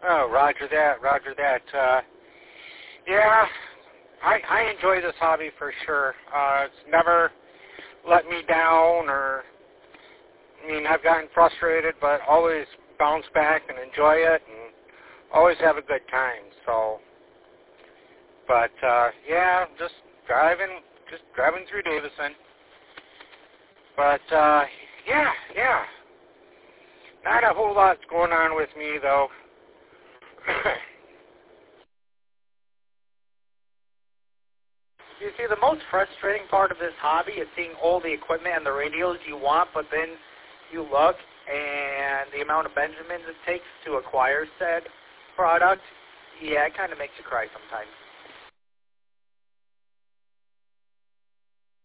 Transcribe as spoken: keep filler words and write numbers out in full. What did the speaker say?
Oh, roger that, roger that. Uh, yeah, I, I enjoy this hobby for sure. Uh, it's never let me down or, I mean, I've gotten frustrated, but always bounce back and enjoy it and always have a good time, so. But, uh, yeah, just driving, just driving through Davison. But, uh, yeah, yeah. Not a whole lot's going on with me, though. You see, the most frustrating part of this hobby is seeing all the equipment and the radios you want, but then you look and the amount of Benjamins it takes to acquire said product, yeah, it kind of makes you cry sometimes.